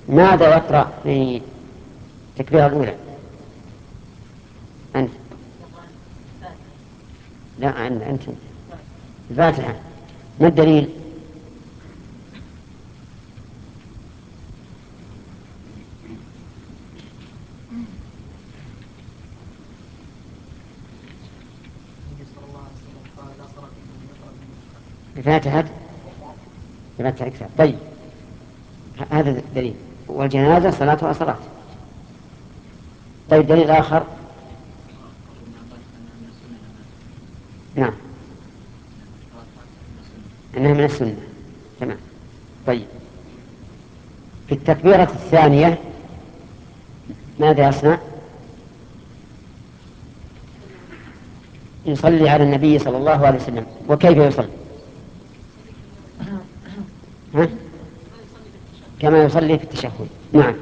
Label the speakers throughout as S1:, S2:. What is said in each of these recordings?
S1: ماذا يقرأ في التكبيرة الأولى؟ أنت. لا أنت الفاتحة. ما الدليل؟ الفاتحة الكتاب. طيب هذا الدليل. والجنازة صلاتها صلاة. طيب دليل آخر. نعم إنها من السنة. تمام. طيب في التكبيرة الثانية ماذا يصنع؟ يصلي على النبي صلى الله عليه وسلم. وكيف يصلي؟ ها؟ كما يصلي في التشهد. نعم.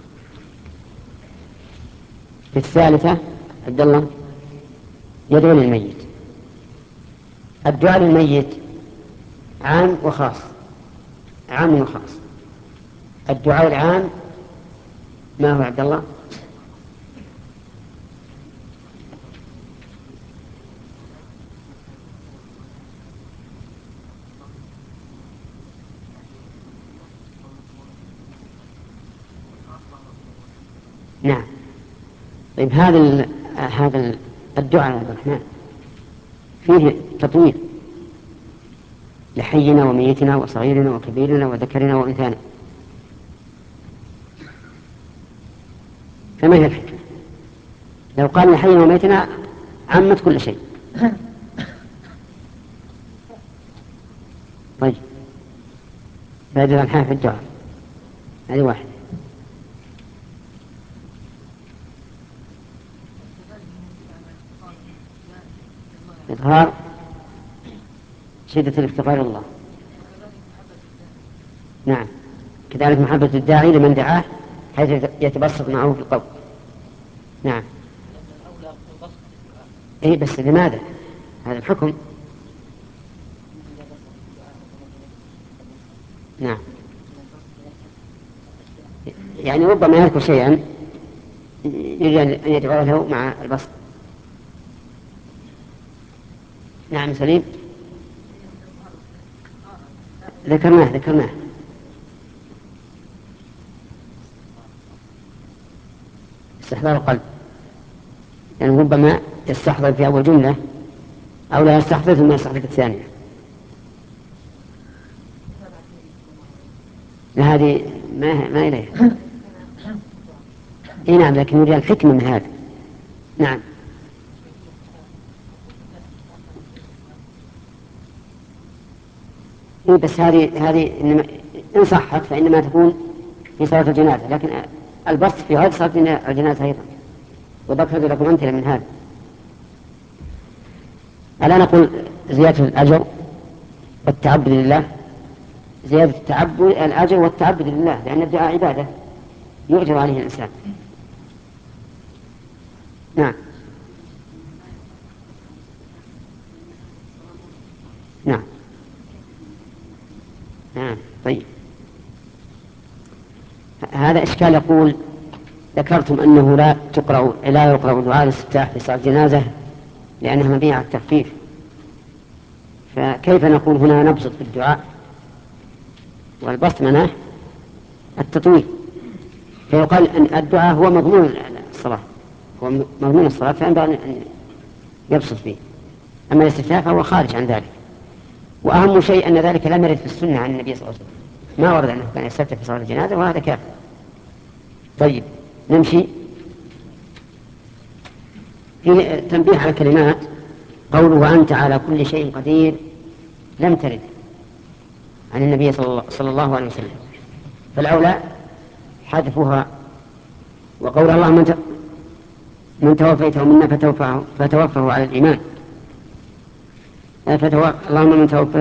S1: في الثالثة عبد الله يدعو للميت. الدعاء للميت عام وخاص. عام وخاص. الدعاء العام ما هو عبد الله؟ نعم. طيب هذا الدعاء يا عبد الرحمن فيه تطويل لحينا وميتنا وصغيرنا وكبيرنا وذكرنا وانثانا. فما هي الحكمة؟ لو قال لحينا وميتنا عمت كل شيء. طيب فائدة الحال في الدعاء هذه واحدة. إظهار شدة الافتقار الله. نعم. كذلك محبة الداعي لمن دعاه حيث يتبسط معه في القول. نعم. إيه بس لماذا هذا الحكم؟ نعم. يعني ربما يذكر شيئا يريد أن يدعو له مع البسط. نعم سليم. ذكرناه. استحضار القلب يعني ربما يستحضر في أول جملة أو لا يستحضر ثم يستحضر في الثانية. هذه ما إليها. إيه نعم لكن يريد الحكمة من هذا. نعم. إيه بس هذه إنما إن صحت فإنما تكون في صلاة الجنازة. لكن البسط في غير صلاة الجنازة أيضا. وذكرت لكم أمثلة من هذا. ألا نقول زيادة الأجر والتعبد لله. زيادة الأجر والتعبد لله لأن الدعاء عبادة يؤجر عليه الإنسان. نعم. نعم. نعم. طيب هذا إشكال. يقول ذكرتم أنه لا يقرأ دعاء الاستفتاح في صلاة الجنازة لأنها مبنية على التخفيف. فكيف نقول هنا نبسط في الدعاء والبسط منه التطويل؟ فيقال أن الدعاء هو مضمون الصلاة. هو مضمون الصلاة فينبغي أن يبسط فيه. أما الاستفتاح فهو خارج عن ذلك. وأهم شيء أن ذلك لم يرد في السنة عن النبي صلى الله عليه وسلم. ما ورد أنه كان يستفتح في صلاة الجنازة وهذا كافر. طيب نمشي. في تنبيه على كلمات. قوله وأنت على كل شيء قدير لم ترد عن النبي صلى الله عليه وسلم. فالأولى حذفها. وقول اللهم من توفيته منا فتوفه على الإيمان. اللهم من توفيته